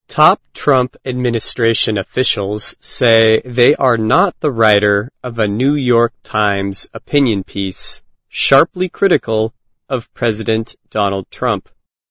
Top Trump administration officials say they are not the writer of a New York Times opinion piece sharply critical of President Donald Trump.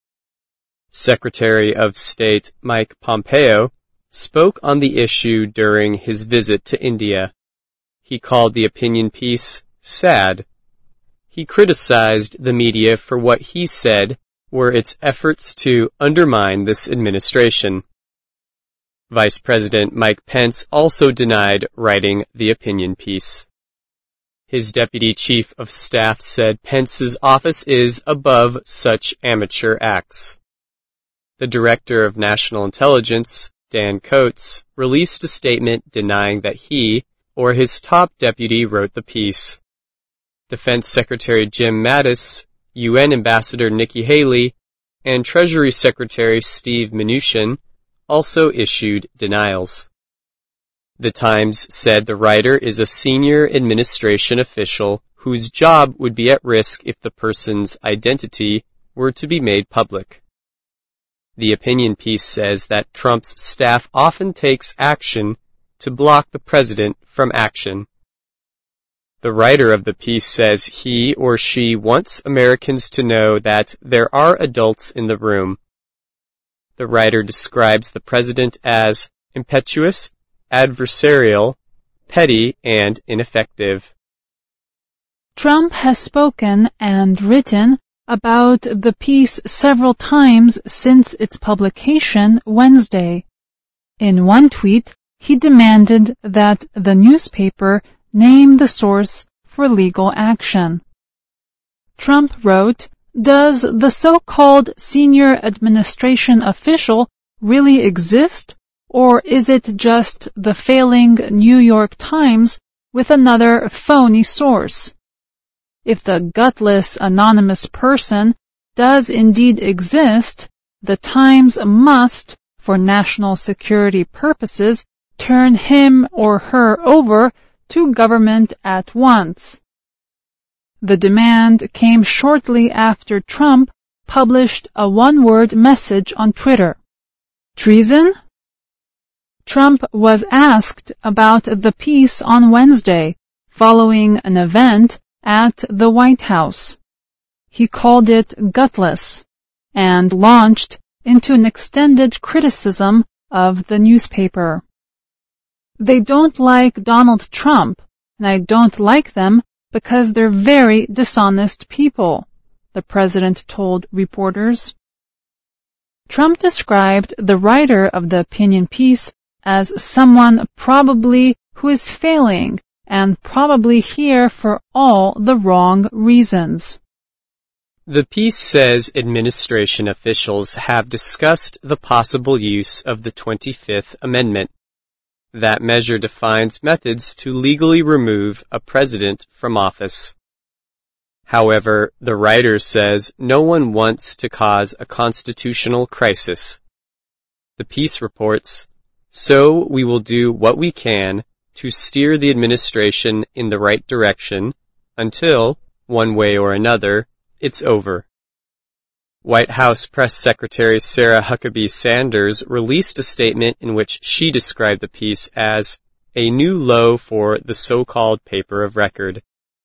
Secretary of State Mike Pompeo spoke on the issue during his visit to India. He called the opinion piece sad. He criticized the media for what he said were its efforts to undermine this administration. Vice President Mike Pence also denied writing the opinion piece. His deputy chief of staff said Pence's office is above such amateur acts. The director of national intelligence, Dan Coats, released a statement denying that he or his top deputy wrote the piece. Defense Secretary Jim Mattis, UN Ambassador Nikki Haley, and Treasury Secretary Steve Mnuchin also issued denials. The Times said the writer is a senior administration official whose job would be at risk if the person's identity were to be made public. The opinion piece says that Trump's staff often takes action to block the president from action. The writer of the piece says he or she wants Americans to know that there are adults in the room. The writer describes the president as impetuous, adversarial, petty, and ineffective. Trump has spoken and written about the piece several times since its publication Wednesday. In one tweet, he demanded that the newspaper name the source for legal action. Trump wrote, "Does the so-called senior administration official really exist, or is it just the failing New York Times with another phony source? If the gutless anonymous person does indeed exist, the Times must, for national security purposes, turn him or her over to government at once." The demand came shortly after Trump published a one-word message on Twitter. Treason? Trump was asked about the piece on Wednesday, following an event at the White House. He called it gutless and launched into an extended criticism of the newspaper. "They don't like Donald Trump, and I don't like them because they're very dishonest people," the president told reporters. Trump described the writer of the opinion piece as someone probably who is failing and probably here for all the wrong reasons. The piece says administration officials have discussed the possible use of the 25th Amendment. That measure defines methods to legally remove a president from office. However, the writer says no one wants to cause a constitutional crisis. The piece reports, "So we will do what we can to steer the administration in the right direction until, one way or another, it's over." White House Press Secretary Sarah Huckabee Sanders released a statement in which she described the piece as a new low for the so-called paper of record.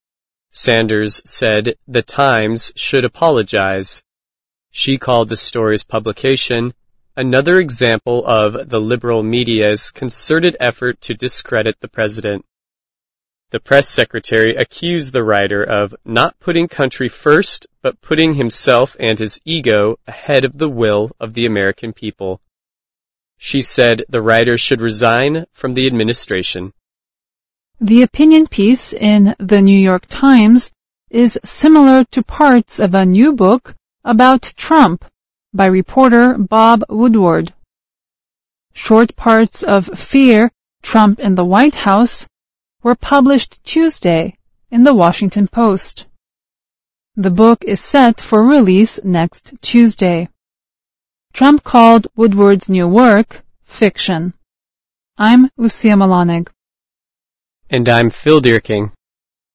Sanders said the Times should apologize. She called the story's publication another example of the liberal media's concerted effort to discredit the president. The press secretary accused the writer of not putting country first, but putting himself and his ego ahead of the will of the American people. She said the writer should resign from the administration. The opinion piece in the New York Times is similar to parts of a new book about Trump by reporter Bob Woodward. Short parts of Fear, Trump in the White House were published Tuesday in the Washington Post. The book is set for release next Tuesday. Trump called Woodward's new work fiction. I'm Lucia Malonig. And I'm Phil Dierking.